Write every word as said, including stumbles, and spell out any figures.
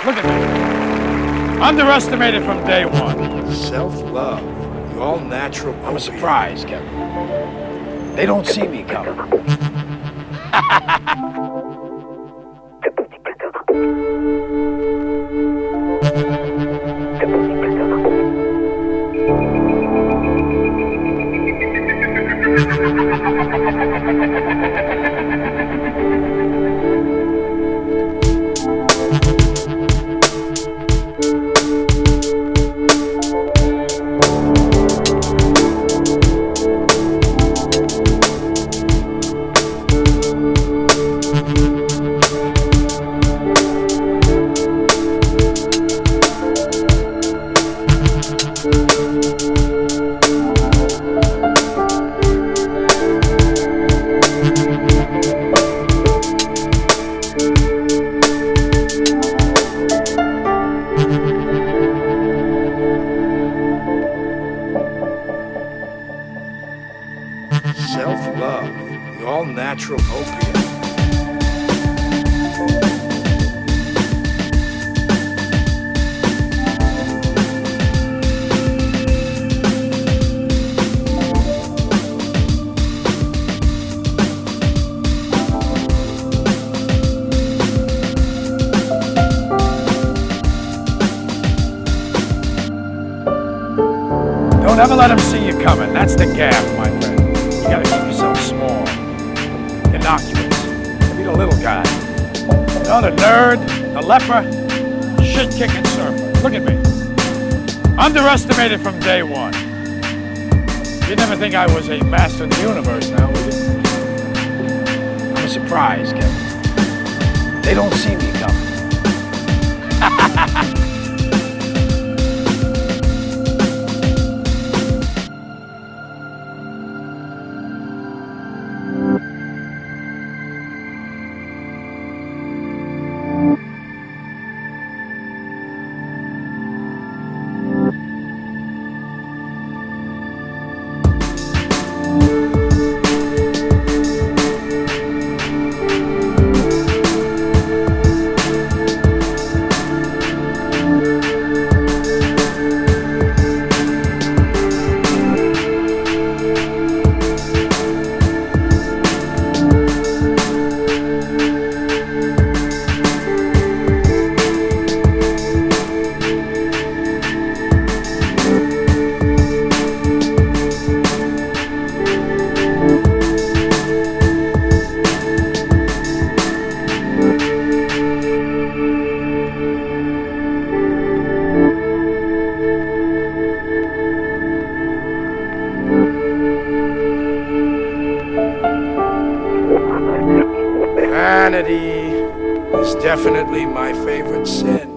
Look at me. Underestimated from day one. Self-love. You're all natural. I'm a surprise, Kevin. They don't see me coming. Self-love. You're all natural opium. Don't ever let them see you coming. That's the gap, my friend. You gotta keep yourself small, innocuous. Be the little guy. You know, the nerd, the leper, shit-kicking surfer. Look at me. Underestimated from day one. You'd never think I was a master of the universe now, would you? I'm a surprise, Kevin. They don't see me coming. Vanity is definitely my favorite sin.